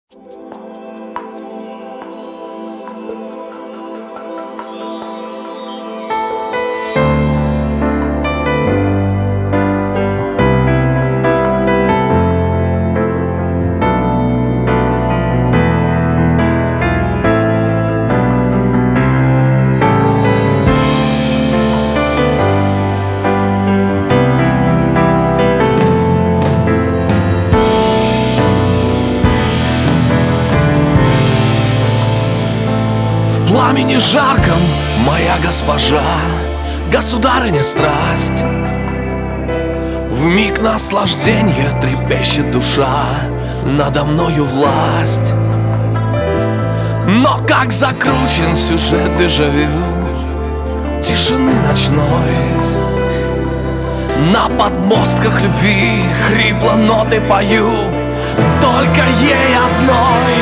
В пламени жарком, моя госпожа, государыня страсть, в миг наслаждения трепещет душа, надо мною власть. Но как закручен сюжет дежавю тишины ночной, на подмостках любви хрипло ноты пою только ей одной.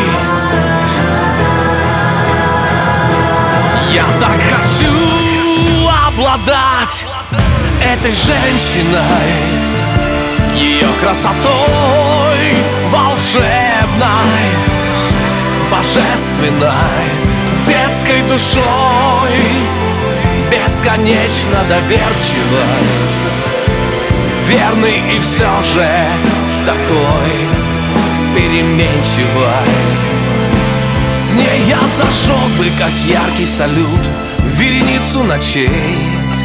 Я так хочу обладать этой женщиной, ее красотой волшебной, божественной, детской душой, бесконечно доверчивой, верный и все же такой переменчивой. С ней я зажег бы, как яркий салют, вереницу ночей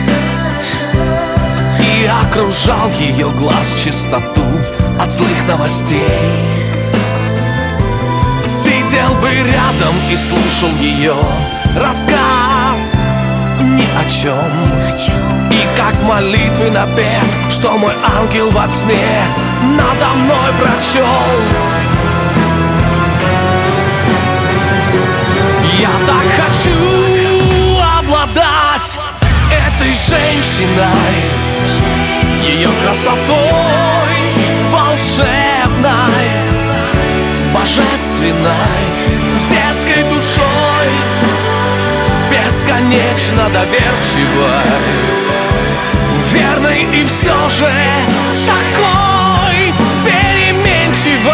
и окружал ее глаз чистоту от злых новостей. Сидел бы рядом и слушал ее рассказ ни о чем, и как молитвы напев, что мой ангел во тьме надо мной прочел. Я так хочу обладать этой женщиной, ее красотой волшебной, божественной, детской душой, бесконечно доверчивой, верной и все же такой переменчивой.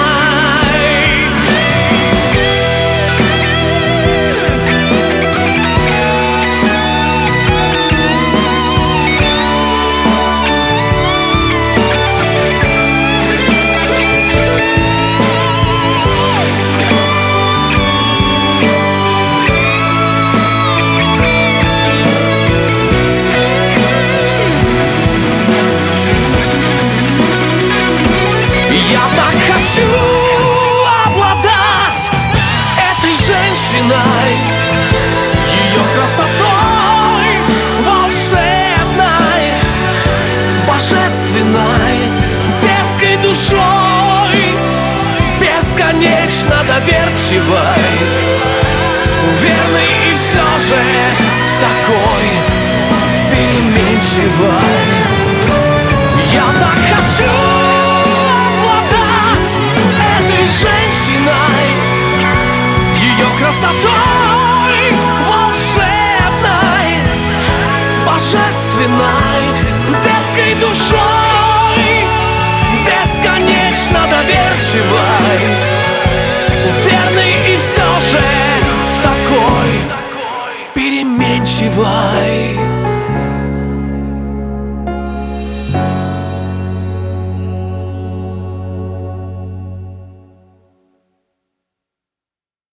Я так хочу обладать этой женщиной, ее красотой волшебной, божественной, детской душой, бесконечно доверчивой, верной и все же такой переменчивой. Я так хочу женщиной, ее красотой волшебной, божественной, детской душой, бесконечно доверчивой, верной и все же такой переменчивой.